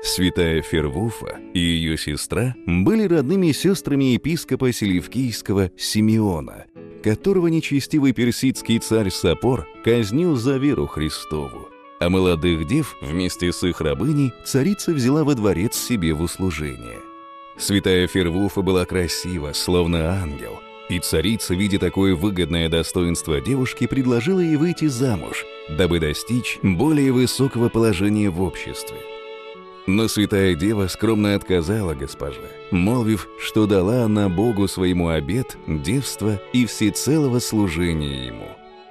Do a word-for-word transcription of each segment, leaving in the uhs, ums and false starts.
Святая Фервуфа и ее сестра были родными сестрами епископа Селевкийского Симеона, которого нечестивый персидский царь Сапор казнил за веру Христову. А молодых дев вместе с их рабыней царица взяла во дворец себе в услужение. Святая Фервуфа была красива, словно ангел, и царица, видя такое выгодное достоинство девушки, предложила ей выйти замуж, дабы достичь более высокого положения в обществе. Но святая дева скромно отказала госпоже, молвив, что дала она Богу своему обет девства и всецелого служения ему.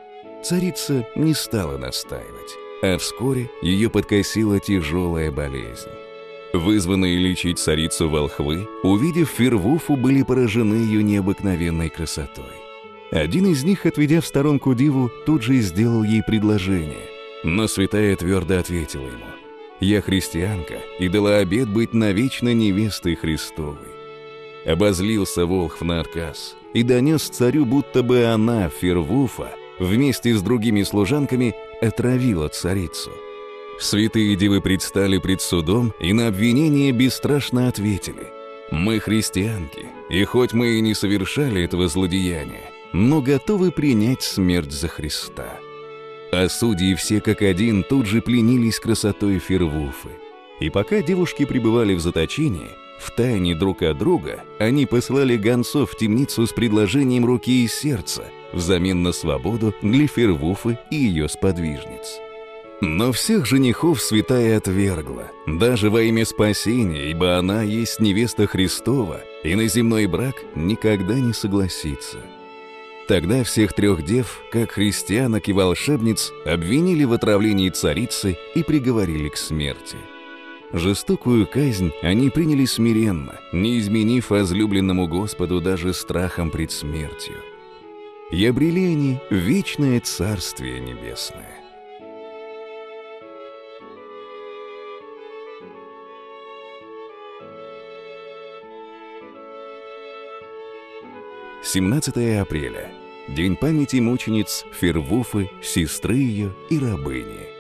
Царица не стала настаивать, а вскоре ее подкосила тяжелая болезнь. Вызванные лечить царицу волхвы, увидев Фервуфу, были поражены ее необыкновенной красотой. Один из них, отведя в сторонку диву, тут же сделал ей предложение, но святая твердо ответила ему: «Я христианка и дала обет быть навечно невестой Христовой». Обозлился волхв на отказ и донес царю, будто бы она, Фервуфа, вместе с другими служанками отравила царицу. Святые девы предстали пред судом и на обвинение бесстрашно ответили: «Мы христианки, и хоть мы и не совершали этого злодеяния, но готовы принять смерть за Христа». А судьи все как один тут же пленились красотой Фервуфы. И пока девушки пребывали в заточении, втайне друг от друга они послали гонцов в темницу с предложением руки и сердца взамен на свободу для Фервуфы и ее сподвижниц. Но всех женихов святая отвергла, даже во имя спасения, ибо она есть невеста Христова и на земной брак никогда не согласится. Тогда всех трех дев, как христианок и волшебниц, обвинили в отравлении царицы и приговорили к смерти. Жестокую казнь они приняли смиренно, не изменив возлюбленному Господу даже страхом пред смертью. И обрели они вечное Царствие Небесное. семнадцатое апреля. День памяти мучениц Фервуфы, сестры ее и рабыни.